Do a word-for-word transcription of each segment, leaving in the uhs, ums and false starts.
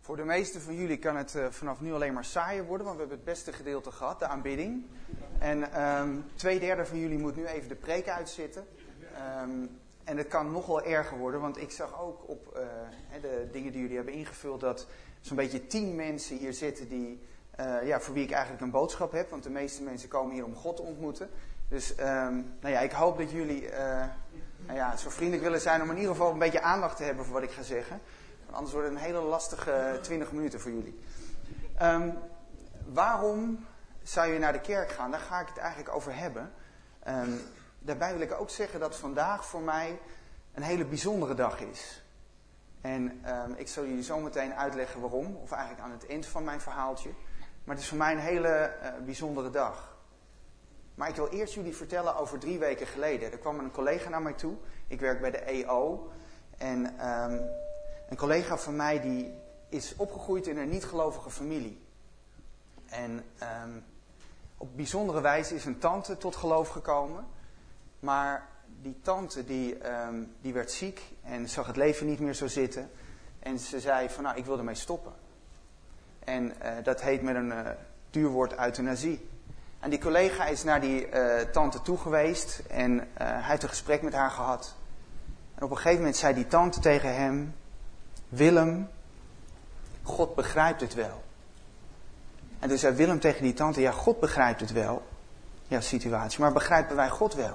Voor de meesten van jullie kan het uh, vanaf nu alleen maar saaier worden, want we hebben het beste gedeelte gehad, de aanbidding. En um, twee derde van jullie moet nu even de preek uitzitten. Um, en het kan nog wel erger worden, want ik zag ook op uh, de dingen die jullie hebben ingevuld dat zo'n beetje tien mensen hier zitten die, uh, ja, voor wie ik eigenlijk een boodschap heb. Want de meeste mensen komen hier om God te ontmoeten. Dus um, nou ja, ik hoop dat jullie uh, nou ja, zo vriendelijk willen zijn om in ieder geval een beetje aandacht te hebben voor wat ik ga zeggen. Anders wordt het een hele lastige twintig minuten voor jullie. Um, waarom zou je naar de kerk gaan? Daar ga ik het eigenlijk over hebben. Um, daarbij wil ik ook zeggen dat vandaag voor mij een hele bijzondere dag is. En um, ik zal jullie zo meteen uitleggen waarom. Of eigenlijk aan het eind van mijn verhaaltje. Maar het is voor mij een hele uh, bijzondere dag. Maar ik wil eerst jullie vertellen over drie weken geleden. Er kwam een collega naar mij toe. Ik werk bij de E O. En um, een collega van mij die is opgegroeid in een niet-gelovige familie. En um, op bijzondere wijze is een tante tot geloof gekomen. Maar die tante die, um, die werd ziek en zag het leven niet meer zo zitten. En ze zei van nou, ik wil ermee stoppen. En uh, dat heet met een uh, duur woord euthanasie. En die collega is naar die uh, tante toe geweest en uh, hij heeft een gesprek met haar gehad. En op een gegeven moment zei die tante tegen hem: Willem, God begrijpt het wel. En toen zei Willem tegen die tante: ja, God begrijpt het wel. Ja, situatie. Maar begrijpen wij God wel?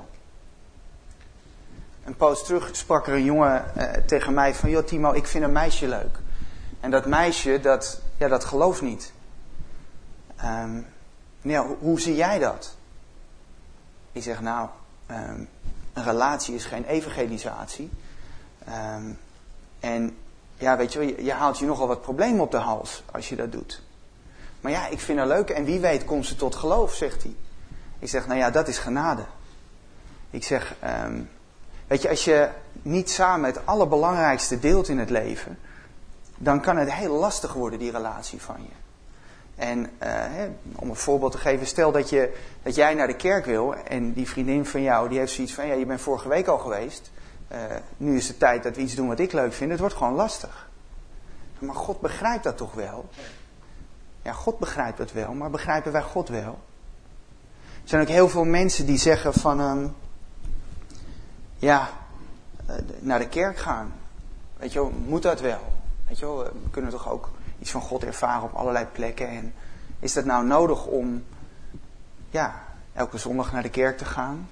Een poos terug sprak er een jongen uh, tegen mij van: joh Timo, ik vind een meisje leuk. En dat meisje, dat, ja, dat gelooft niet. Um, nou, hoe, hoe zie jij dat? Ik zeg nou, um, een relatie is geen evangelisatie. Um, en ja, weet je wel, je, je haalt je nogal wat problemen op de hals als je dat doet. Maar ja, ik vind haar leuk en wie weet komt ze tot geloof, zegt hij. Ik zeg, nou ja, dat is genade. Ik zeg, um, weet je, als je niet samen het allerbelangrijkste deelt in het leven, dan kan het heel lastig worden, die relatie van je. En uh, hè, om een voorbeeld te geven, stel dat, je, dat jij naar de kerk wil en die vriendin van jou, die heeft zoiets van, ja, je bent vorige week al geweest. Uh, nu is het tijd dat we iets doen wat ik leuk vind. Het wordt gewoon lastig. Maar God begrijpt dat toch wel? Ja, God begrijpt dat wel, maar begrijpen wij God wel? Er zijn ook heel veel mensen die zeggen van, um, ja, uh, naar de kerk gaan. Weet je wel, moet dat wel? Weet je wel, we kunnen toch ook iets van God ervaren op allerlei plekken. En is dat nou nodig om, ja, elke zondag naar de kerk te gaan?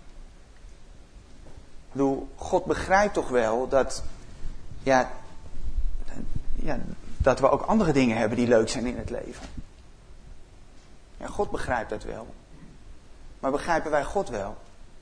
Ik bedoel, God begrijpt toch wel dat, ja, ja, dat we ook andere dingen hebben die leuk zijn in het leven. Ja, God begrijpt dat wel. Maar begrijpen wij God wel?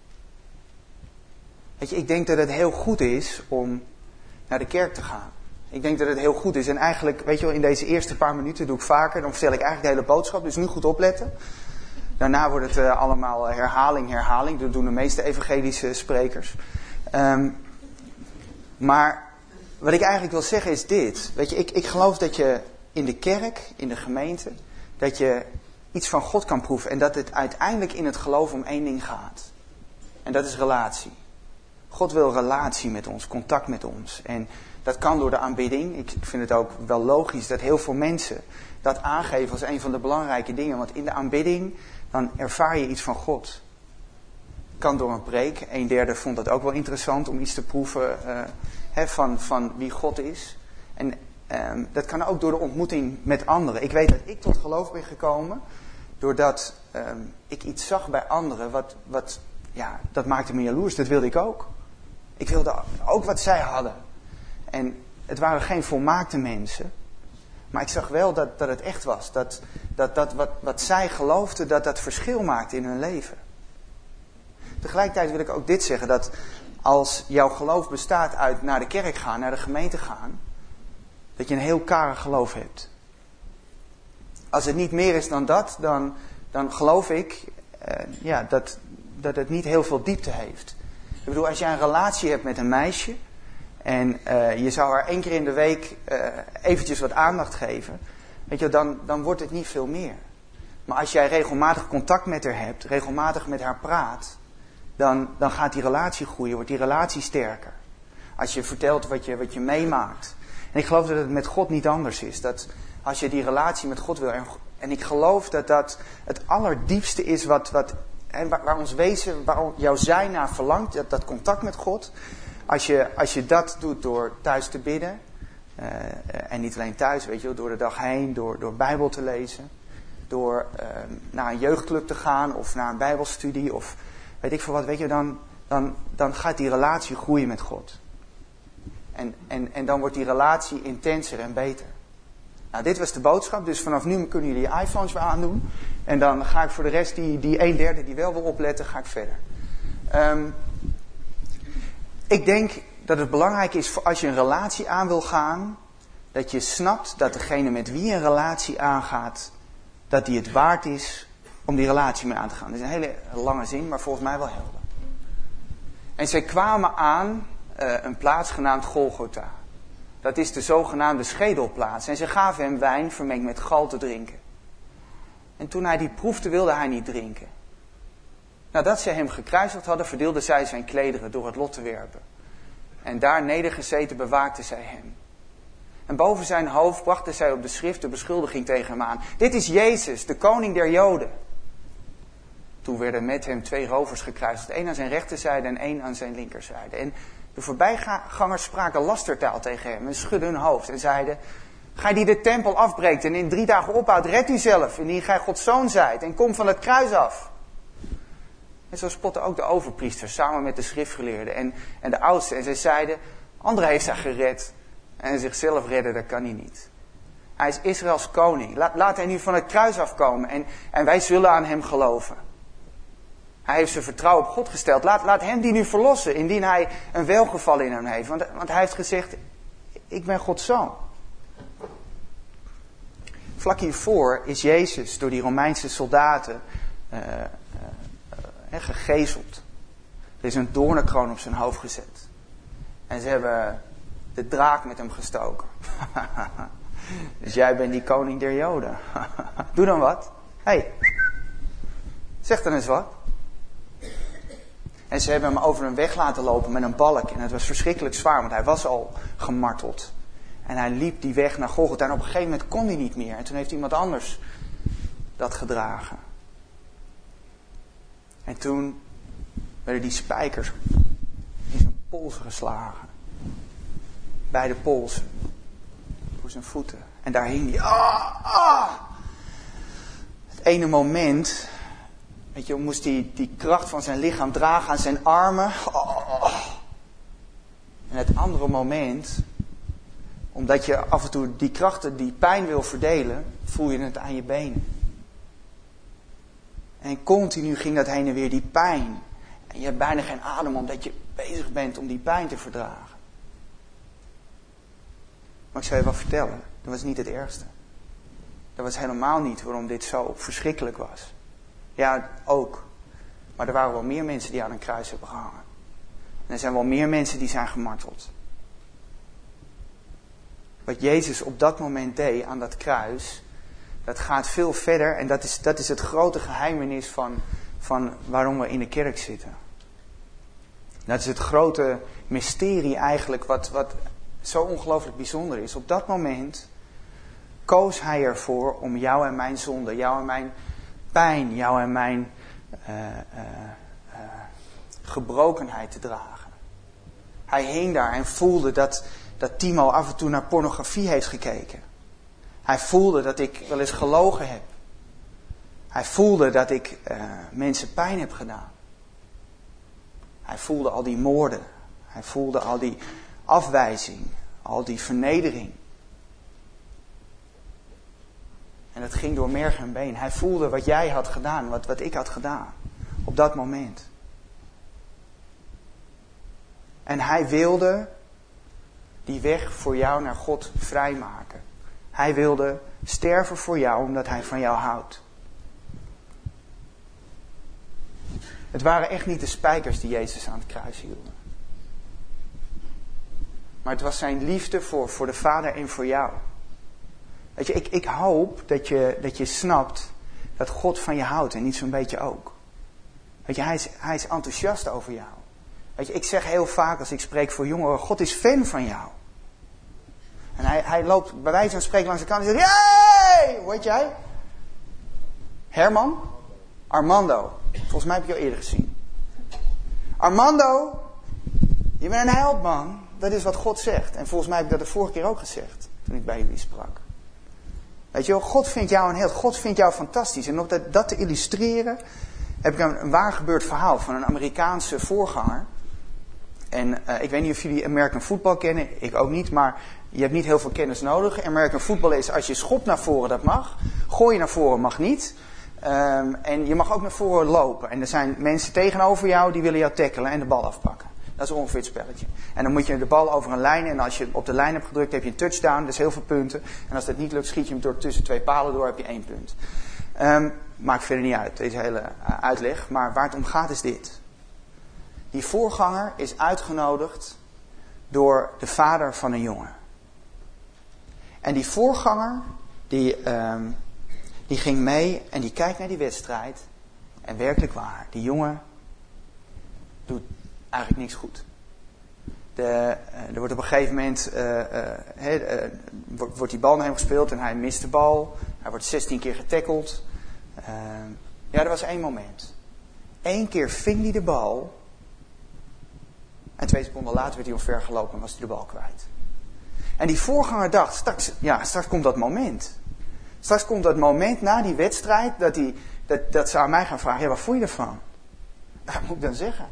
Weet je, ik denk dat het heel goed is om naar de kerk te gaan. Ik denk dat het heel goed is. En eigenlijk, weet je wel, in deze eerste paar minuten doe ik vaker. Dan vertel ik eigenlijk de hele boodschap. Dus nu goed opletten. Daarna wordt het uh, allemaal herhaling, herhaling. Dat doen de meeste evangelische sprekers. Um, maar wat ik eigenlijk wil zeggen is dit. Weet je, ik, ik geloof dat je in de kerk, in de gemeente, dat je iets van God kan proeven. En dat het uiteindelijk in het geloof om één ding gaat. En dat is relatie. God wil relatie met ons, contact met ons. En dat kan door de aanbidding. Ik vind het ook wel logisch dat heel veel mensen dat aangeven als een van de belangrijke dingen. Want in de aanbidding, dan ervaar je iets van God. Kan door een preek. Een derde vond dat ook wel interessant om iets te proeven uh, he, van, van wie God is. En um, dat kan ook door de ontmoeting met anderen. Ik weet dat ik tot geloof ben gekomen doordat um, ik iets zag bij anderen. Wat, wat, ja, dat maakte me jaloers. Dat wilde ik ook. Ik wilde ook wat zij hadden. En het waren geen volmaakte mensen. Maar ik zag wel dat, dat het echt was. Dat, dat, dat wat, wat zij geloofden, dat dat verschil maakte in hun leven. Tegelijkertijd wil ik ook dit zeggen. Dat als jouw geloof bestaat uit naar de kerk gaan, naar de gemeente gaan. Dat je een heel karig geloof hebt. Als het niet meer is dan dat, dan, dan geloof ik uh, ja, dat, dat het niet heel veel diepte heeft. Ik bedoel, als jij een relatie hebt met een meisje. En uh, je zou haar één keer in de week uh, eventjes wat aandacht geven. Weet je, dan, dan wordt het niet veel meer. Maar als jij regelmatig contact met haar hebt, regelmatig met haar praat, dan, dan gaat die relatie groeien, wordt die relatie sterker. Als je vertelt wat je, wat je meemaakt. En ik geloof dat het met God niet anders is. Dat als je die relatie met God wil. En, en ik geloof dat dat het allerdiepste is wat, wat, en waar, waar ons wezen, waar jouw zijn naar verlangt. Dat, dat contact met God. Als je, als je dat doet door thuis te bidden. Uh, en niet alleen thuis, weet je wel, door de dag heen. Door, door Bijbel te lezen. Door uh, naar een jeugdclub te gaan. Of naar een Bijbelstudie. Of weet ik veel wat. Weet je, dan, dan, dan gaat die relatie groeien met God. En, en, en dan wordt die relatie intenser en beter. Nou, dit was de boodschap. Dus vanaf nu kunnen jullie je iPhones weer aandoen. En dan ga ik voor de rest, die, die een derde die wel wil opletten, ga ik verder. Um, ik denk dat het belangrijk is voor als je een relatie aan wil gaan. Dat je snapt dat degene met wie je een relatie aangaat. Dat die het waard is om die relatie mee aan te gaan. Dat is een hele lange zin, maar volgens mij wel helder. En zij kwamen aan uh, een plaats genaamd Golgotha. Dat is de zogenaamde schedelplaats. En ze gaven hem wijn vermengd met gal te drinken. En toen hij die proefde, wilde hij niet drinken. Nadat zij hem gekruisigd hadden, verdeelden zij zijn klederen door het lot te werpen. En daar nedergezeten bewaakten zij hem. En boven zijn hoofd brachten zij op de schrift de beschuldiging tegen hem aan. Dit is Jezus, de koning der Joden. Toen werden met hem twee rovers gekruisigd. één aan zijn rechterzijde en één aan zijn linkerzijde. En de voorbijgangers spraken lastertaal tegen hem en schudden hun hoofd en zeiden: Gij die de tempel afbreekt en in drie dagen opbouwt, red u zelf, indien gij Gods zoon zijt, en kom van het kruis af. En zo spotten ook de overpriesters samen met de schriftgeleerden en, en de oudsten. En zij zeiden: Anderen heeft hij gered en zichzelf redden, dat kan hij niet. Hij is Israëls koning. Laat, laat hij nu van het kruis afkomen en, en wij zullen aan hem geloven. Hij heeft zijn vertrouwen op God gesteld. Laat, laat hem die nu verlossen, indien hij een welgeval in hem heeft. Want, want hij heeft gezegd: ik ben Gods zoon. Vlak hiervoor is Jezus door die Romeinse soldaten uh, uh, uh, gegezeld. Er is een doornenkroon op zijn hoofd gezet. En ze hebben de draak met hem gestoken. Dus jij bent die koning der Joden. Doe dan wat. Hé, hey, zeg dan eens wat. En ze hebben hem over een weg laten lopen met een balk. En het was verschrikkelijk zwaar, want hij was al gemarteld. En hij liep die weg naar Golgotha. En op een gegeven moment kon hij niet meer. En toen heeft iemand anders dat gedragen. En toen werden die spijkers in zijn polsen geslagen. Bij de polsen. Voor zijn voeten. En daar hing hij. Ah, ah. Het ene moment, weet je, moest hij die kracht van zijn lichaam dragen aan zijn armen. Oh. En het andere moment, omdat je af en toe die krachten, die pijn wil verdelen, voel je het aan je benen. En continu ging dat heen en weer, die pijn. En je hebt bijna geen adem omdat je bezig bent om die pijn te verdragen. Maar ik zal je wel vertellen, dat was niet het ergste. Dat was helemaal niet waarom dit zo verschrikkelijk was. Ja, ook. Maar er waren wel meer mensen die aan een kruis hebben gehangen. En er zijn wel meer mensen die zijn gemarteld. Wat Jezus op dat moment deed aan dat kruis, dat gaat veel verder. En dat is, dat is het grote geheimenis van, van waarom we in de kerk zitten. Dat is het grote mysterie eigenlijk wat, wat zo ongelooflijk bijzonder is. Op dat moment koos hij ervoor om jou en mijn zonde, jou en mijn pijn, jou en mijn uh, uh, uh, gebrokenheid te dragen. Hij hing daar en voelde dat, dat Timo af en toe naar pornografie heeft gekeken. Hij voelde dat ik wel eens gelogen heb. Hij voelde dat ik uh, mensen pijn heb gedaan. Hij voelde al die moorden. Hij voelde al die afwijzing. Al die vernedering. En dat ging door merg en been. Hij voelde wat jij had gedaan. Wat, wat ik had gedaan. Op dat moment. En hij wilde die weg voor jou naar God vrijmaken. Hij wilde sterven voor jou omdat hij van jou houdt. Het waren echt niet de spijkers die Jezus aan het kruis hielden. Maar het was zijn liefde voor, voor de Vader en voor jou. Weet je, ik, ik hoop dat je, dat je snapt dat God van je houdt en niet zo'n beetje ook. Weet je, hij is, hij is enthousiast over jou. Weet je, ik zeg heel vaak als ik spreek voor jongeren, God is fan van jou. En hij, hij loopt bij wijze van spreken langs de kant en zegt, hey! Hoe heet jij? Herman? Armando. Volgens mij heb ik jou eerder gezien. Armando, je bent een held, man. Dat is wat God zegt. En volgens mij heb ik dat de vorige keer ook gezegd, toen ik bij jullie sprak. Weet je wel, God vindt jou een held. God vindt jou fantastisch. En om dat, dat te illustreren, heb ik een, een waar gebeurd verhaal van een Amerikaanse voorganger. En uh, ik weet niet of jullie American football kennen. Ik ook niet, maar je hebt niet heel veel kennis nodig. American football is als je schopt naar voren, dat mag. Gooi je naar voren mag niet. Um, en je mag ook naar voren lopen. En er zijn mensen tegenover jou die willen jou tackelen en de bal afpakken. Dat is ongeveer het spelletje. En dan moet je de bal over een lijn. En als je op de lijn hebt gedrukt, heb je een touchdown. Dat is heel veel punten. En als dat niet lukt, schiet je hem door tussen twee palen door, heb je één punt. Um, maakt verder niet uit, deze hele uh, uitleg. Maar waar het om gaat is dit. Die voorganger is uitgenodigd door de vader van een jongen. En die voorganger, die, um, die ging mee en die kijkt naar die wedstrijd. En werkelijk waar, die jongen doet eigenlijk niks goed. De, uh, er wordt op een gegeven moment uh, uh, he, uh, wordt, wordt die bal naar hem gespeeld en hij mist de bal. Hij wordt zestien keer getackeld. Uh, ja, er was één moment. Eén keer ving hij de bal. En twee seconden later werd hij omver gelopen en was hij de bal kwijt. En die voorganger dacht, straks, ja, straks komt dat moment. Straks komt dat moment na die wedstrijd dat, hij, dat, dat ze aan mij gaan vragen, ja, wat vond je ervan? Wat moet ik dan zeggen?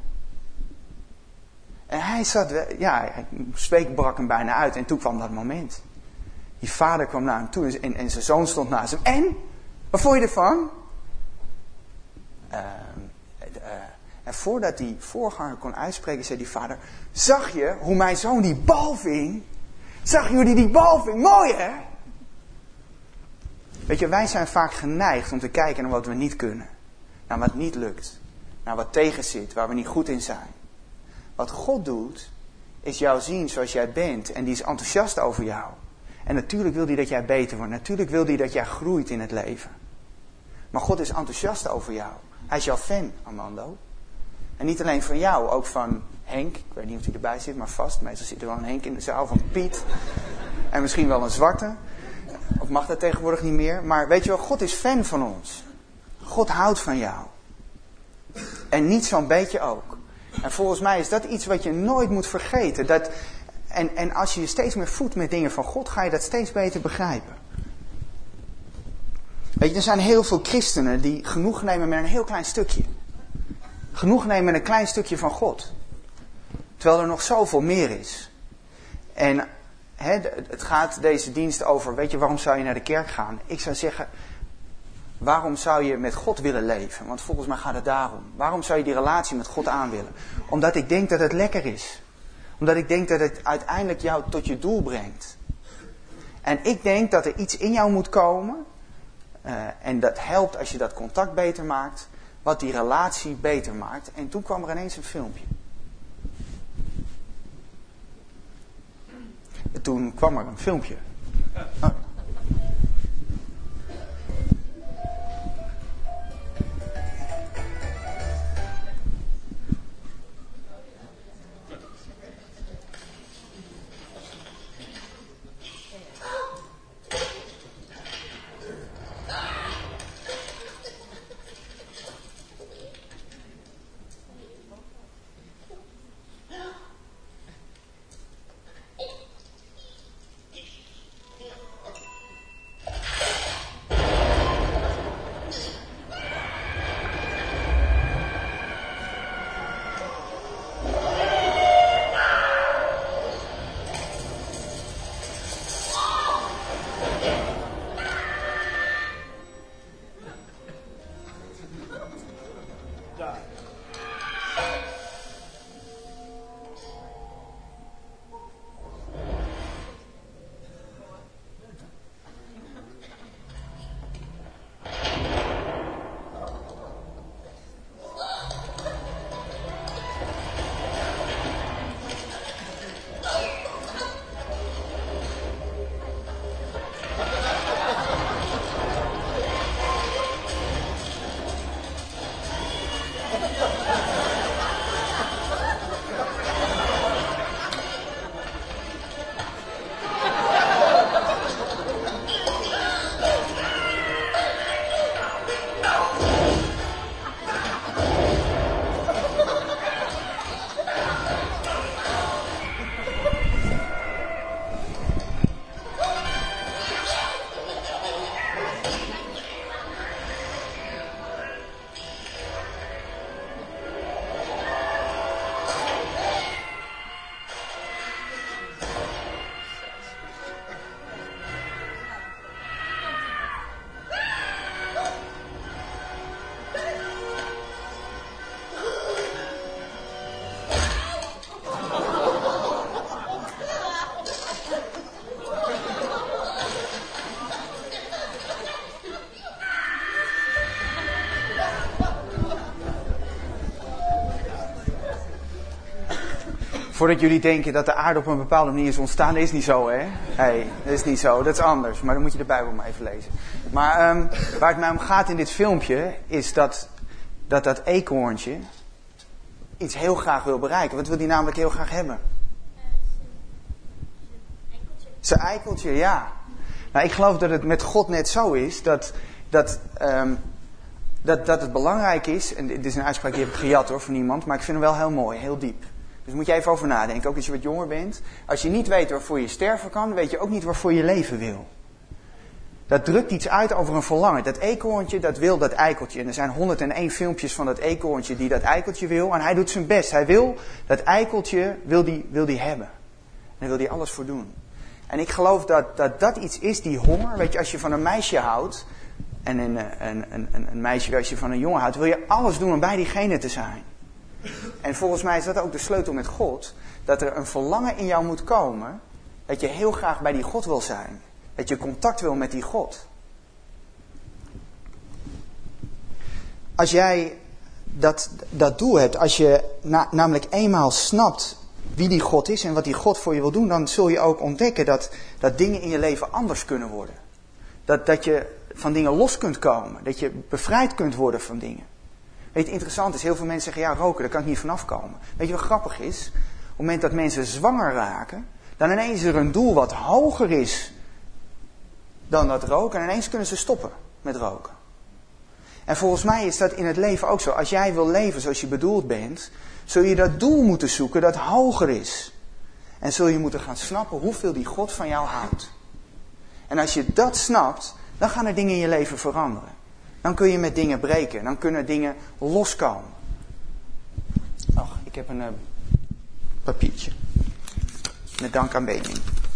En hij zat, ja, het brak hem bijna uit en toen kwam dat moment. Die vader kwam naar hem toe en, en zijn zoon stond naast hem. En? Wat vond je ervan? Uh, uh, en voordat die voorganger kon uitspreken, zei die vader, zag je hoe mijn zoon die bal ving? Zag je hoe die die bal ving? Mooi, hè? Weet je, wij zijn vaak geneigd om te kijken naar wat we niet kunnen. Naar wat niet lukt. Naar wat tegenzit, waar we niet goed in zijn. Wat God doet, is jou zien zoals jij bent. En die is enthousiast over jou. En natuurlijk wil hij dat jij beter wordt. Natuurlijk wil hij dat jij groeit in het leven. Maar God is enthousiast over jou. Hij is jouw fan, Armando. En niet alleen van jou, ook van Henk. Ik weet niet of hij erbij zit, maar vast. Meestal zit er wel een Henk in de zaal, van Piet. En misschien wel een zwarte. Of mag dat tegenwoordig niet meer. Maar weet je wel, God is fan van ons. God houdt van jou. En niet zo'n beetje ook. En volgens mij is dat iets wat je nooit moet vergeten. Dat, en, en als je je steeds meer voedt met dingen van God, ga je dat steeds beter begrijpen. Weet je, er zijn heel veel christenen die genoeg nemen met een heel klein stukje. Genoeg nemen met een klein stukje van God. Terwijl er nog zoveel meer is. En he, het gaat deze dienst over, weet je, waarom zou je naar de kerk gaan? Ik zou zeggen, waarom zou je met God willen leven? Want volgens mij gaat het daarom. Waarom zou je die relatie met God aan willen? Omdat ik denk dat het lekker is. Omdat ik denk dat het uiteindelijk jou tot je doel brengt. En ik denk dat er iets in jou moet komen. Uh, en dat helpt als je dat contact beter maakt. Wat die relatie beter maakt. En toen kwam er ineens een filmpje. En toen kwam er een filmpje. Oh. Voordat jullie denken dat de aarde op een bepaalde manier is ontstaan, dat is niet zo, hè? Nee, dat is niet zo. Dat is anders. Maar dan moet je de Bijbel maar even lezen. Maar um, waar het mij om gaat in dit filmpje, is dat dat, dat eekhoorntje iets heel graag wil bereiken. Wat wil hij namelijk heel graag hebben? Zijn eikeltje, ja. Nou, ik geloof dat het met God net zo is, dat, dat, um, dat, dat het belangrijk is, en dit is een uitspraak die heb ik gejat hoor, van iemand, maar ik vind hem wel heel mooi, heel diep. Dus moet je even over nadenken, ook als je wat jonger bent. Als je niet weet waarvoor je sterven kan, weet je ook niet waarvoor je leven wil. Dat drukt iets uit over een verlangen. Dat eekhoorntje, dat wil dat eikeltje. En er zijn honderd en één filmpjes van dat eekhoorntje die dat eikeltje wil. En hij doet zijn best. Hij wil dat eikeltje, wil die, wil die hebben. En daar wil hij alles voor doen. En ik geloof dat, dat dat iets is, die honger. Weet je, als je van een meisje houdt, en een, een, een, een meisje, als je van een jongen houdt, wil je alles doen om bij diegene te zijn. En volgens mij is dat ook de sleutel met God. Dat er een verlangen in jou moet komen, dat je heel graag bij die God wil zijn. Dat je contact wil met die God. Als jij dat, dat doel hebt, als je na, namelijk eenmaal snapt wie die God is en wat die God voor je wil doen, dan zul je ook ontdekken dat, dat dingen in je leven anders kunnen worden. Dat, dat je van dingen los kunt komen. Dat je bevrijd kunt worden van dingen. Weet je, interessant is, heel veel mensen zeggen, ja, roken, daar kan ik niet vanaf komen. Weet je wat grappig is? Op het moment dat mensen zwanger raken, dan ineens is er een doel wat hoger is dan dat roken. En ineens kunnen ze stoppen met roken. En volgens mij is dat in het leven ook zo. Als jij wil leven zoals je bedoeld bent, zul je dat doel moeten zoeken dat hoger is. En zul je moeten gaan snappen hoeveel die God van jou houdt. En als je dat snapt, dan gaan er dingen in je leven veranderen. Dan kun je met dingen breken. Dan kunnen dingen loskomen. Ach, ik heb een uh, papiertje. Met dank aan Benjamin.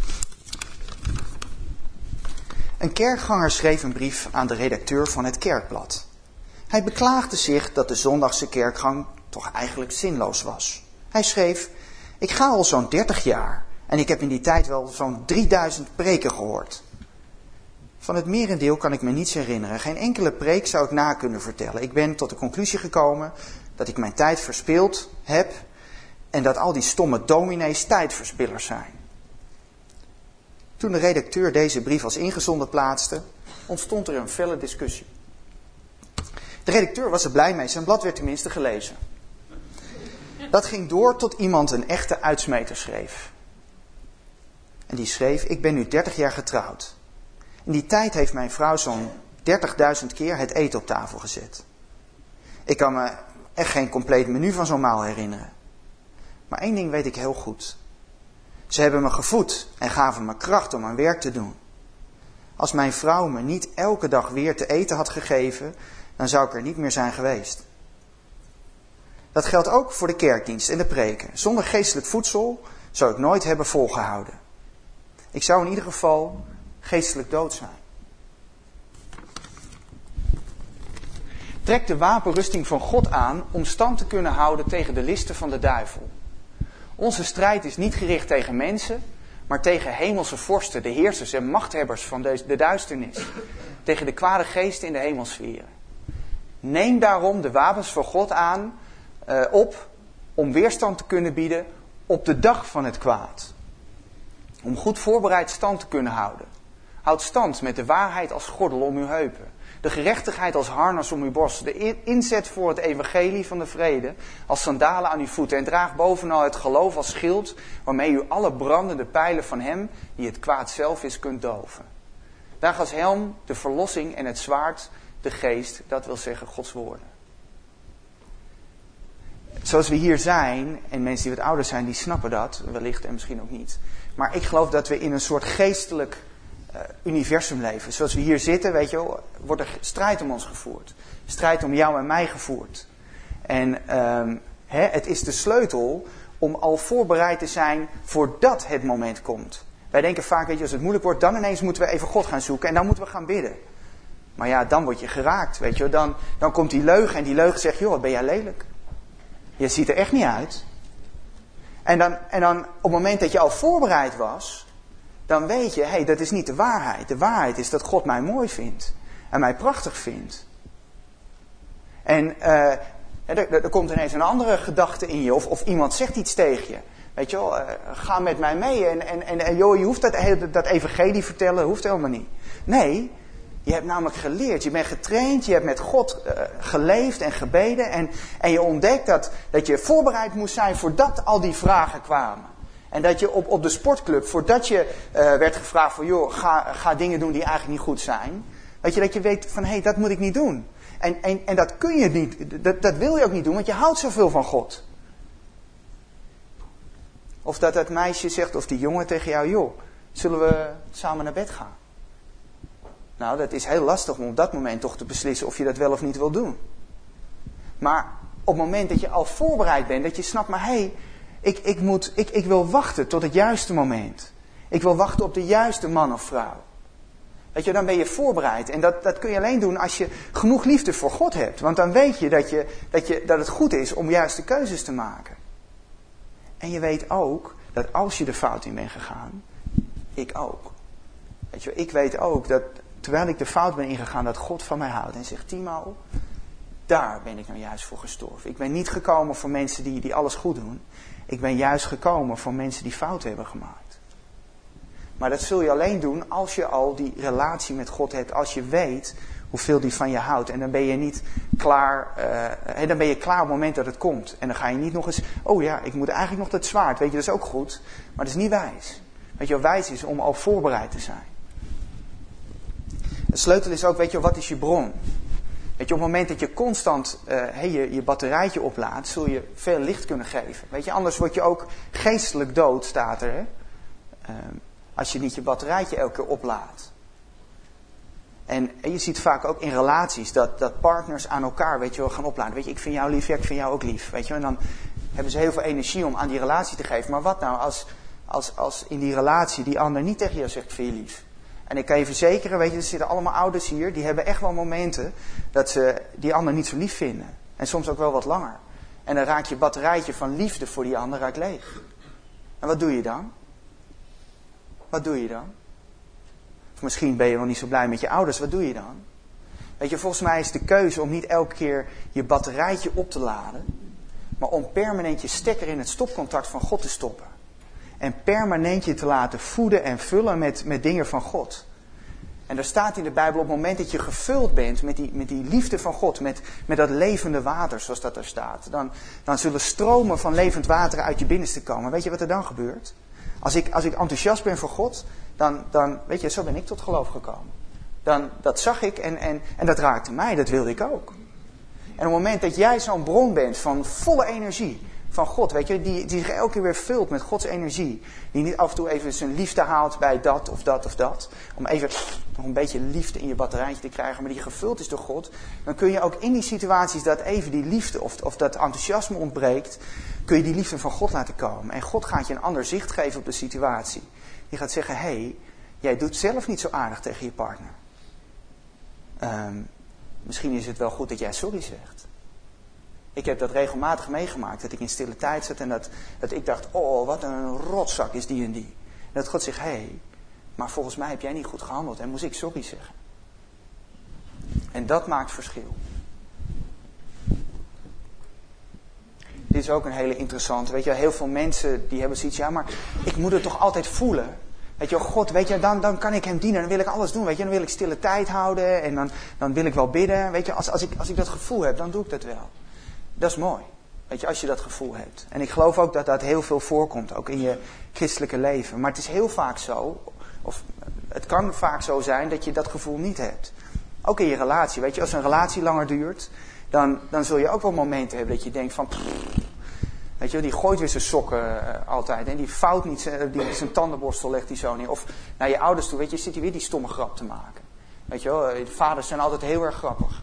Een kerkganger schreef een brief aan de redacteur van het Kerkblad. Hij beklaagde zich dat de zondagse kerkgang toch eigenlijk zinloos was. Hij schreef, ik ga al zo'n dertig jaar en ik heb in die tijd wel zo'n drieduizend preken gehoord. Van het merendeel kan ik me niets herinneren. Geen enkele preek zou ik na kunnen vertellen. Ik ben tot de conclusie gekomen dat ik mijn tijd verspild heb en dat al die stomme dominees tijdverspillers zijn. Toen de redacteur deze brief als ingezonden plaatste, ontstond er een felle discussie. De redacteur was er blij mee, zijn blad werd tenminste gelezen. Dat ging door tot iemand een echte uitsmeter schreef. En die schreef, ik ben nu dertig jaar getrouwd. In die tijd heeft mijn vrouw zo'n dertigduizend keer het eten op tafel gezet. Ik kan me echt geen compleet menu van zo'n maal herinneren. Maar één ding weet ik heel goed. Ze hebben me gevoed en gaven me kracht om mijn werk te doen. Als mijn vrouw me niet elke dag weer te eten had gegeven, dan zou ik er niet meer zijn geweest. Dat geldt ook voor de kerkdienst en de preken. Zonder geestelijk voedsel zou ik nooit hebben volgehouden. Ik zou in ieder geval geestelijk dood zijn. Trek de wapenrusting van God aan om stand te kunnen houden tegen de listen van de duivel. Onze strijd is niet gericht tegen mensen, maar tegen hemelse vorsten, de heersers en machthebbers van de duisternis. Tegen de kwade geesten in de hemelsferen. Neem daarom de wapens van God aan uh, op om weerstand te kunnen bieden op de dag van het kwaad. Om goed voorbereid stand te kunnen houden. Houd stand met de waarheid als gordel om uw heupen. De gerechtigheid als harnas om uw borst. De inzet voor het evangelie van de vrede als sandalen aan uw voeten. En draag bovenal het geloof als schild waarmee u alle brandende pijlen van hem die het kwaad zelf is kunt doven. Draag als helm de verlossing en het zwaard de geest, dat wil zeggen Gods woorden. Zoals we hier zijn, en mensen die wat ouder zijn, die snappen dat, wellicht en misschien ook niet. Maar ik geloof dat we in een soort geestelijk uh, universum leven. Zoals we hier zitten, weet je wel, wordt er strijd om ons gevoerd. Strijd om jou en mij gevoerd. En um, hè, het is de sleutel om al voorbereid te zijn voordat het moment komt. Wij denken vaak, weet je, als het moeilijk wordt, dan ineens moeten we even God gaan zoeken en dan moeten we gaan bidden. Maar ja, dan word je geraakt, weet je wel. Dan, dan komt die leugen en die leugen zegt, joh, wat ben jij lelijk. Je ziet er echt niet uit. En dan, en dan op het moment dat je al voorbereid was, dan weet je, hé, hey, dat is niet de waarheid. De waarheid is dat God mij mooi vindt. En mij prachtig vindt. En uh, er, er komt ineens een andere gedachte in je. Of, of iemand zegt iets tegen je. Weet je wel, uh, ga met mij mee. En, en, en, en joh, je hoeft dat, dat evangelie vertellen, hoeft helemaal niet. Nee, je hebt namelijk geleerd, je bent getraind, je hebt met God uh, geleefd en gebeden. En, en je ontdekt dat, dat je voorbereid moest zijn voordat al die vragen kwamen. En dat je op, op de sportclub, voordat je uh, werd gevraagd van joh, ga, ga dingen doen die eigenlijk niet goed zijn. Weet je, dat je weet van hé, hey, dat moet ik niet doen. En, en, en dat kun je niet, dat, dat wil je ook niet doen, want je houdt zoveel van God. Of dat dat meisje zegt, of die jongen tegen jou, joh, zullen we samen naar bed gaan? Nou, dat is heel lastig om op dat moment toch te beslissen of je dat wel of niet wil doen. Maar op het moment dat je al voorbereid bent, dat je snapt, maar hé, hey, ik, ik, moet, ik, ik wil wachten tot het juiste moment. Ik wil wachten op de juiste man of vrouw. Weet je, dan ben je voorbereid. En dat, dat kun je alleen doen als je genoeg liefde voor God hebt. Want dan weet je dat, je, dat, je, dat het goed is om juiste keuzes te maken. En je weet ook dat als je de fout in bent gegaan, ik ook. Weet je, ik weet ook dat terwijl ik de fout ben ingegaan, dat God van mij houdt. En zegt, Timo, daar ben ik nou juist voor gestorven. Ik ben niet gekomen voor mensen die, die alles goed doen. Ik ben juist gekomen voor mensen die fouten hebben gemaakt. Maar dat zul je alleen doen als je al die relatie met God hebt. Als je weet hoeveel die van je houdt. En dan ben je niet klaar. Uh, dan ben je klaar op het moment dat het komt. En dan ga je niet nog eens. Oh ja, ik moet eigenlijk nog dat zwaard. Weet je, dat is ook goed. Maar dat is niet wijs. Weet je, wat wijs is om al voorbereid te zijn. De sleutel is ook, weet je, wat is je bron? Weet je, op het moment dat je constant uh, hey, je, je batterijtje oplaadt, zul je veel licht kunnen geven. Weet je, anders word je ook geestelijk dood, staat er. Hè? Uh, als je niet je batterijtje elke keer oplaadt. En, en je ziet vaak ook in relaties dat, dat partners aan elkaar, weet je wel, gaan opladen. Weet je, ik vind jou lief, ja, ik vind jou ook lief. Weet je, en dan hebben ze heel veel energie om aan die relatie te geven. Maar wat nou als, als, als in die relatie die ander niet tegen jou zegt, ik vind je lief? En ik kan je verzekeren, weet je, er zitten allemaal ouders hier, die hebben echt wel momenten dat ze die ander niet zo lief vinden. En soms ook wel wat langer. En dan raakt je batterijtje van liefde voor die ander raakt leeg. En wat doe je dan? Wat doe je dan? Of misschien ben je wel niet zo blij met je ouders, wat doe je dan? Weet je, volgens mij is de keuze om niet elke keer je batterijtje op te laden, maar om permanent je stekker in het stopcontact van God te stoppen. En permanent je te laten voeden en vullen met, met dingen van God. En er staat in de Bijbel op het moment dat je gevuld bent met die, met die liefde van God, met, met dat levende water zoals dat er staat. Dan, dan zullen stromen van levend water uit je binnenste komen. Weet je wat er dan gebeurt? Als ik, als ik enthousiast ben voor God, dan, dan, weet je, zo ben ik tot geloof gekomen. Dan, dat zag ik en, en, en dat raakte mij, dat wilde ik ook. En op het moment dat jij zo'n bron bent van volle energie van God, weet je, die, die zich elke keer weer vult met Gods energie. Die niet af en toe even zijn liefde haalt bij dat of dat of dat. Om even nog een beetje liefde in je batterijtje te krijgen, maar die gevuld is door God. Dan kun je ook in die situaties dat even die liefde of, of dat enthousiasme ontbreekt, kun je die liefde van God laten komen. En God gaat je een ander zicht geven op de situatie. Die gaat zeggen, hé, hey, jij doet zelf niet zo aardig tegen je partner. Um, misschien is het wel goed dat jij sorry zegt. Ik heb dat regelmatig meegemaakt, dat ik in stille tijd zat en dat, dat ik dacht, oh, wat een rotzak is die en die. En dat God zegt, hé, hey, maar volgens mij heb jij niet goed gehandeld en moest ik sorry zeggen. En dat maakt verschil. Dit is ook een hele interessante, weet je, heel veel mensen die hebben zoiets, ja, maar ik moet het toch altijd voelen. Weet je, God, weet je, dan, dan kan ik hem dienen, dan wil ik alles doen, weet je, dan wil ik stille tijd houden en dan, dan wil ik wel bidden. Weet je, als, als, ik, als ik dat gevoel heb, dan doe ik dat wel. Dat is mooi, weet je, als je dat gevoel hebt. En ik geloof ook dat dat heel veel voorkomt, ook in je christelijke leven. Maar het is heel vaak zo, of het kan vaak zo zijn dat je dat gevoel niet hebt. Ook in je relatie, weet je, als een relatie langer duurt, dan, dan zul je ook wel momenten hebben dat je denkt van, pff, weet je, die gooit weer zijn sokken uh, altijd. En die fout niet, zijn, die, zijn tandenborstel legt die zo neer. Of naar je ouders toe, weet je, zit hij weer die stomme grap te maken. Weet je wel, de vaders zijn altijd heel erg grappig.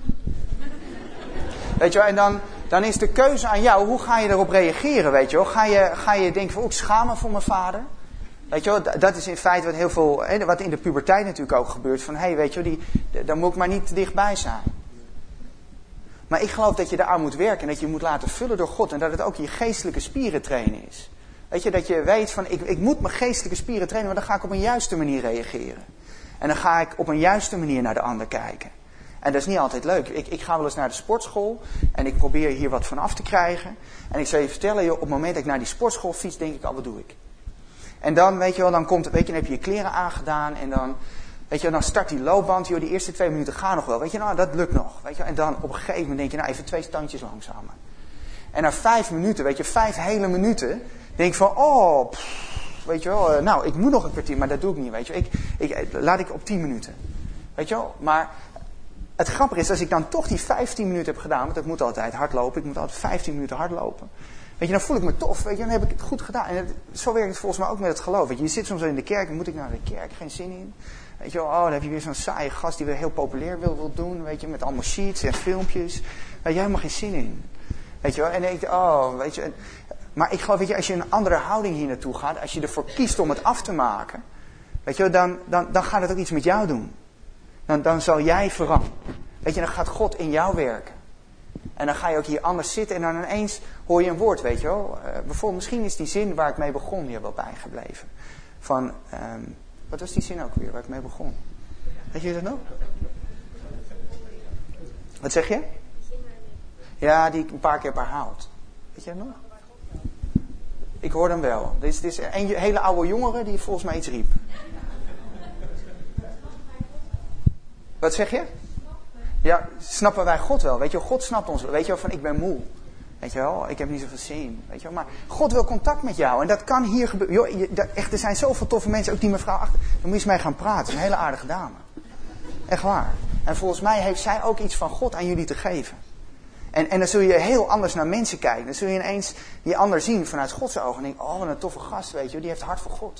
Weet je wel, en dan, dan is de keuze aan jou, hoe ga je erop reageren, weet je wel. Ga je, ga je denken van, oh, ik schaam me voor mijn vader. Weet je wel, dat is in feite wat heel veel, wat in de puberteit natuurlijk ook gebeurt. Van, hé, hey, weet je wel, die, daar moet ik maar niet dichtbij zijn. Maar ik geloof dat je daaraan moet werken en dat je moet laten vullen door God. En dat het ook je geestelijke spieren trainen is. Weet je, dat je weet van, ik, ik moet mijn geestelijke spieren trainen, maar dan ga ik op een juiste manier reageren. En dan ga ik op een juiste manier naar de ander kijken. En dat is niet altijd leuk. Ik, ik ga wel eens naar de sportschool en ik probeer hier wat van af te krijgen. En ik zal je vertellen, joh, op het moment dat ik naar die sportschool fiets, denk ik al, wat doe ik? En dan, weet je wel, dan komt, weet je, dan heb je je kleren aangedaan en dan, weet je, dan start die loopband, joh, die eerste twee minuten gaan nog wel. Weet je, nou, dat lukt nog. Weet je, en dan op een gegeven moment denk je, nou, even twee standjes langzamer. En na vijf minuten, weet je, vijf hele minuten, denk ik van, oh, pff, weet je wel, nou, ik moet nog een kwartier, maar dat doe ik niet, weet je. Ik, ik, laat ik op tien minuten. Weet je wel, maar het grappige is, als ik dan toch die vijftien minuten heb gedaan, want ik moet altijd hardlopen, ik moet altijd vijftien minuten hardlopen. Weet je, dan voel ik me tof, weet je, dan heb ik het goed gedaan. En het, zo werkt het volgens mij ook met het geloof. Weet je, je zit soms in de kerk, moet ik naar de kerk, geen zin in. Weet je wel, oh, dan heb je weer zo'n saaie gast die weer heel populair wil, wil doen, weet je, met allemaal sheets en filmpjes. Daar heb je helemaal geen zin in. Weet je wel, en ik, oh, weet je, maar ik geloof, weet je, als je een andere houding hier naartoe gaat, als je ervoor kiest om het af te maken, weet je wel, dan, dan, dan gaat het ook iets met jou doen. Dan, dan zal jij veranderen. Weet je, dan gaat God in jou werken. En dan ga je ook hier anders zitten en dan ineens hoor je een woord, weet je wel. Uh, bijvoorbeeld, misschien is die zin waar ik mee begon hier wel bijgebleven. Van, um, wat was die zin ook weer waar ik mee begon? Weet je dat nog? Wat zeg je? Ja, die ik een paar keer heb herhaald. Weet je dat nog? Ik hoor hem wel. Dit is, dit is een hele oude jongere die volgens mij iets riep. Wat zeg je? Ja, snappen wij God wel? Weet je wel, God snapt ons wel. Weet je wel, van ik ben moe. Weet je wel, ik heb niet zoveel zin. Weet je wel, maar God wil contact met jou. En dat kan hier gebeuren. Joh, je, dat, echt, er zijn zoveel toffe mensen, ook die mevrouw achter. Dan moet je eens mee gaan praten. Het is een hele aardige dame. Echt waar. En volgens mij heeft zij ook iets van God aan jullie te geven. En, en dan zul je heel anders naar mensen kijken. Dan zul je ineens die ander zien vanuit Gods ogen. En denk, oh, wat een toffe gast, weet je. Die heeft hart voor God.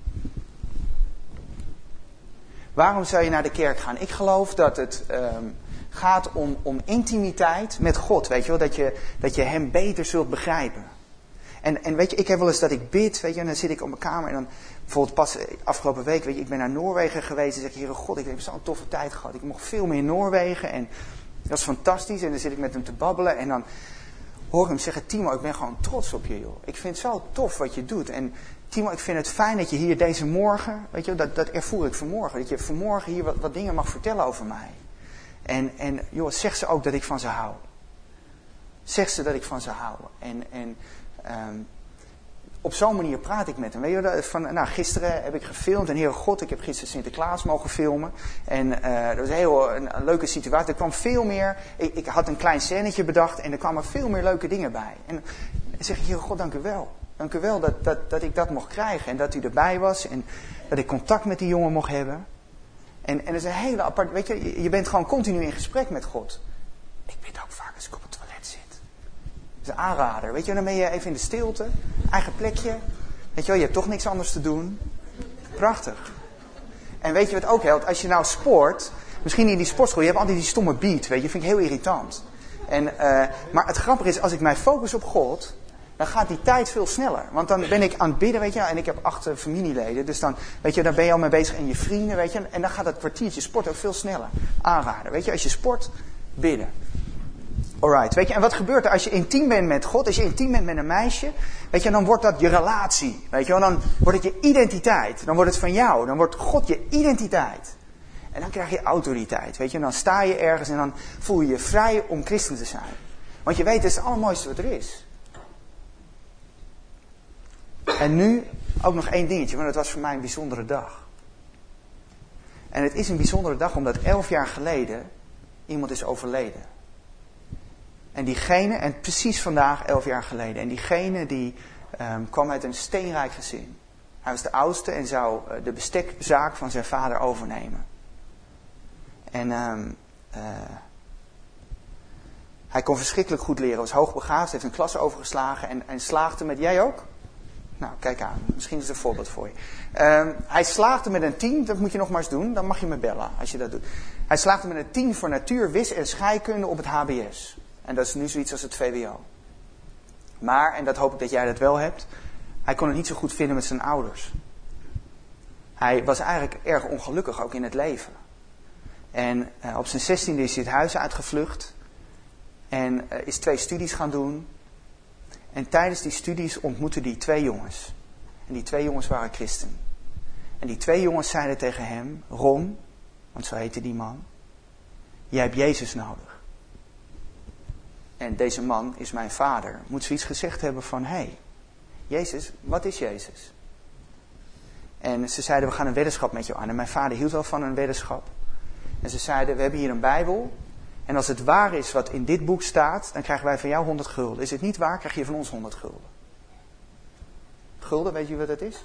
Waarom zou je naar de kerk gaan? Ik geloof dat het um, gaat om, om intimiteit met God. Weet je wel, dat je, dat je hem beter zult begrijpen. En, en weet je, ik heb wel eens dat ik bid, weet je, en dan zit ik op mijn kamer en dan, bijvoorbeeld pas afgelopen week, weet je, ik ben naar Noorwegen geweest en zeg ik, Heere God, ik heb zo'n toffe tijd gehad. Ik mocht veel meer in Noorwegen en dat is fantastisch. En dan zit ik met hem te babbelen en dan hoor ik hem zeggen, Timo, ik ben gewoon trots op je, joh. Ik vind het zo tof wat je doet. En Timo, ik vind het fijn dat je hier deze morgen, weet je, dat, dat ervoer ik vanmorgen. Dat je vanmorgen hier wat, wat dingen mag vertellen over mij. En, en joh, zeg ze ook dat ik van ze hou. Zeg ze dat ik van ze hou. En, en um, op zo'n manier praat ik met hem. Weet je, van, nou, gisteren heb ik gefilmd en Heere God, ik heb gisteren Sinterklaas mogen filmen. En uh, dat was een heel een, een leuke situatie. Er kwam veel meer, ik, ik had een klein scènetje bedacht en er kwamen veel meer leuke dingen bij. En dan zeg ik, Heere God, dank u wel. Dank u wel dat, dat, dat ik dat mocht krijgen en dat u erbij was en dat ik contact met die jongen mocht hebben. En, en dat is een hele apart, weet je, je bent gewoon continu in gesprek met God. Ik bid ook vaak als ik op het toilet zit. Dat is een aanrader, weet je, dan ben je even in de stilte, eigen plekje. Weet je wel, je hebt toch niks anders te doen. Prachtig. En weet je wat ook helpt? Als je nou sport, misschien in die sportschool, je hebt altijd die stomme beat, weet je, vind ik heel irritant. En, uh, maar het grappige is, als ik mij focus op God, dan gaat die tijd veel sneller. Want dan ben ik aan het bidden, weet je, en ik heb acht uh, familieleden. Dus dan, weet je, dan ben je al mee bezig en je vrienden, weet je. En dan gaat dat kwartiertje sport ook veel sneller. Aanraden, weet je, als je sport, bidden. Alright, weet je, en wat gebeurt er als je intiem bent met God, als je intiem bent met een meisje, weet je, dan wordt dat je relatie, weet je wel, dan wordt het je identiteit, dan wordt het van jou, dan wordt God je identiteit. En dan krijg je autoriteit, weet je, en dan sta je ergens en dan voel je je vrij om christen te zijn. Want je weet, het is het allermooiste wat er is. En nu ook nog één dingetje, want het was voor mij een bijzondere dag. En het is een bijzondere dag omdat elf jaar geleden iemand is overleden. En diegene, en precies vandaag elf jaar geleden, en diegene die um, kwam uit een steenrijk gezin. Hij was de oudste en zou uh, de bestekzaak van zijn vader overnemen. En um, uh, hij kon verschrikkelijk goed leren, was hoogbegaafd, heeft een klas overgeslagen en, en slaagde met, jij ook? Nou, kijk aan. Misschien is het een voorbeeld voor je. Um, hij slaagde met een tien, dat moet je nog maar eens doen, dan mag je me bellen als je dat doet. Hij slaagde met een tien voor natuur, wis en scheikunde op het H B S. En dat is nu zoiets als het V W O. Maar, en dat hoop ik dat jij dat wel hebt, hij kon het niet zo goed vinden met zijn ouders. Hij was eigenlijk erg ongelukkig, ook in het leven. En uh, op zijn zestiende is hij het huis uitgevlucht. En uh, is twee studies gaan doen. En tijdens die studies ontmoette hij twee jongens. En die twee jongens waren christen. En die twee jongens zeiden tegen hem, Ron, want zo heette die man. jij hebt Jezus nodig. En deze man is mijn vader. Moet zoiets gezegd hebben van, hé, hey, Jezus, wat is Jezus? En ze zeiden, we gaan een weddenschap met jou aan. En mijn vader hield wel van een weddenschap. En ze zeiden, we hebben hier een Bijbel. En als het waar is wat in dit boek staat, dan krijgen wij van jou honderd gulden. Is het niet waar, krijg je van ons honderd gulden. Gulden, weet je wat dat is?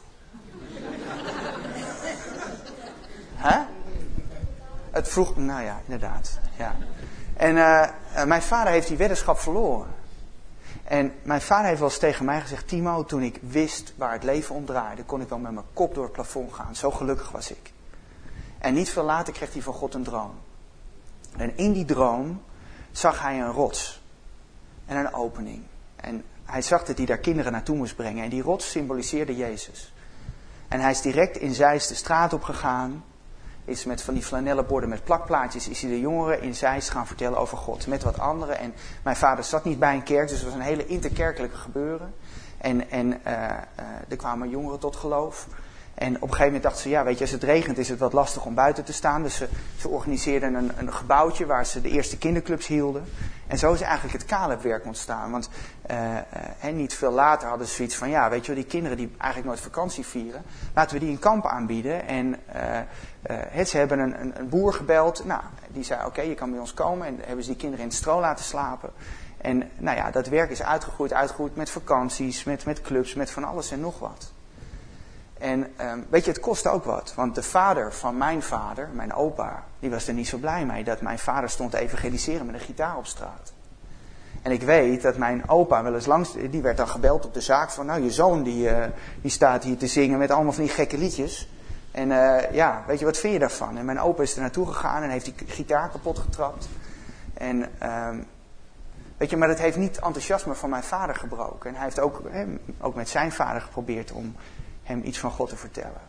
Hè? Het vroeg, nou ja, inderdaad. Ja. En uh, mijn vader heeft die weddenschap verloren. En mijn vader heeft wel eens tegen mij gezegd, Timo, toen ik wist waar het leven om draaide, kon ik wel met mijn kop door het plafond gaan. Zo gelukkig was ik. En niet veel later kreeg hij van God een droom. En in die droom zag hij een rots. En een opening. En hij zag dat hij daar kinderen naartoe moest brengen. En die rots symboliseerde Jezus. En hij is direct in Zeist de straat op gegaan. Is met van die flanellen borden met plakplaatjes, is hij de jongeren in Zeist gaan vertellen over God. Met wat anderen. En mijn vader zat niet bij een kerk, dus het was een hele interkerkelijke gebeuren. En, en uh, uh, er kwamen jongeren tot geloof. En op een gegeven moment dachten ze, ja weet je, als het regent is het wat lastig om buiten te staan. Dus ze, ze organiseerden een, een gebouwtje waar ze de eerste kinderclubs hielden. En zo is eigenlijk het Caleb-werk ontstaan. Want uh, uh, en niet veel later hadden ze zoiets van, ja weet je wel, die kinderen die eigenlijk nooit vakantie vieren, laten we die een kamp aanbieden. En uh, uh, ze hebben een, een, een boer gebeld. Nou, die zei, oké, okay, je kan bij ons komen. En hebben ze die kinderen in het stro laten slapen. En nou ja, dat werk is uitgegroeid, uitgegroeid met vakanties, met, met clubs, met van alles en nog wat. En um, weet je, het kostte ook wat. Want de vader van mijn vader, mijn opa, die was er niet zo blij mee dat mijn vader stond te evangeliseren met een gitaar op straat. En ik weet dat mijn opa wel eens langs, die werd dan gebeld op de zaak van, nou je zoon die, uh, die staat hier te zingen met allemaal van die gekke liedjes. En uh, ja, weet je, wat vind je daarvan? En mijn opa is er naartoe gegaan en heeft die gitaar kapot getrapt. En um, weet je, maar dat heeft niet het enthousiasme van mijn vader gebroken. En hij heeft ook, he, ook met zijn vader geprobeerd om hem iets van God te vertellen.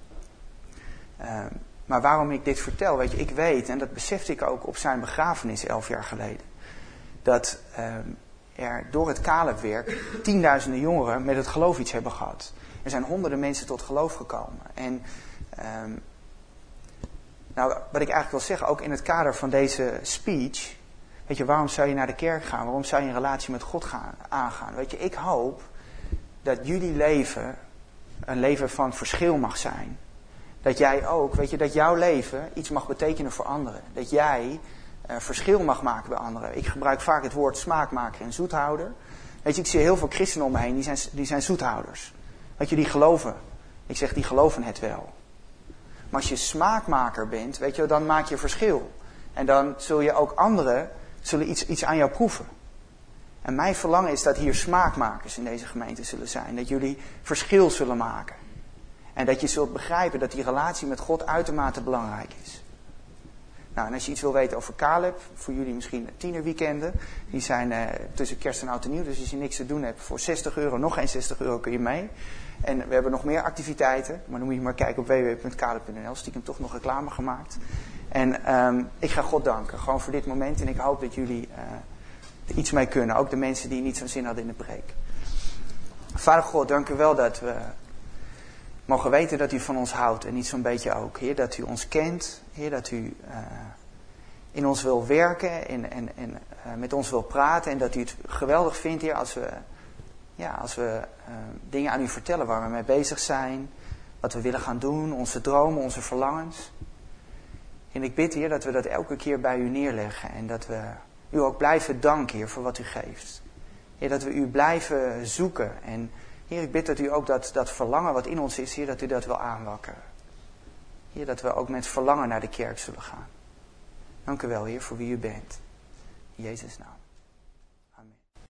Uh, maar waarom ik dit vertel, weet je, ik weet, en dat besefte ik ook op zijn begrafenis elf jaar geleden, dat uh, er door het Caleb-werk tienduizenden jongeren met het geloof iets hebben gehad. Er zijn honderden mensen tot geloof gekomen. En uh, nou, wat ik eigenlijk wil zeggen, ook in het kader van deze speech, weet je, waarom zou je naar de kerk gaan? Waarom zou je een relatie met God gaan, aangaan? Weet je, ik hoop dat jullie leven een leven van verschil mag zijn. Dat jij ook, weet je, dat jouw leven iets mag betekenen voor anderen. Dat jij uh, verschil mag maken bij anderen. Ik gebruik vaak het woord smaakmaker en zoethouder. Weet je, ik zie heel veel christenen om me heen, die zijn, die zijn zoethouders. Weet je, die geloven. Ik zeg, die geloven het wel. Maar als je smaakmaker bent, weet je, dan maak je verschil. En dan zul je ook anderen, zullen iets, iets aan jou proeven. En mijn verlangen is dat hier smaakmakers in deze gemeente zullen zijn. Dat jullie verschil zullen maken. En dat je zult begrijpen dat die relatie met God uitermate belangrijk is. Nou, en als je iets wil weten over Caleb, voor jullie misschien tienerweekenden. Die zijn uh, tussen kerst en oud en nieuw. Dus als je niks te doen hebt, voor zestig euro, nog geen zestig euro kun je mee. En we hebben nog meer activiteiten. Maar dan moet je maar kijken op w w w punt caleb punt n l. Stiekem toch nog reclame gemaakt. En um, ik ga God danken, gewoon voor dit moment. En ik hoop dat jullie uh, er iets mee kunnen. Ook de mensen die niet zo'n zin hadden in de preek. Vader God, dank u wel dat we mogen weten dat u van ons houdt. En niet zo'n beetje ook. Heer, dat u ons kent. Heer, dat u uh, in ons wil werken. En, en, en uh, met ons wil praten. En dat u het geweldig vindt, Heer, als we, ja, als we uh, dingen aan u vertellen waar we mee bezig zijn. Wat we willen gaan doen. Onze dromen, onze verlangens. En ik bid, Heer, dat we dat elke keer bij u neerleggen. En dat we u ook blijven danken, Heer, voor wat u geeft. Heer, dat we u blijven zoeken. En Heer, ik bid dat u ook dat, dat verlangen wat in ons is, Heer, dat u dat wil aanwakkeren. Heer, dat we ook met verlangen naar de kerk zullen gaan. Dank u wel, Heer, voor wie u bent. In Jezus' naam.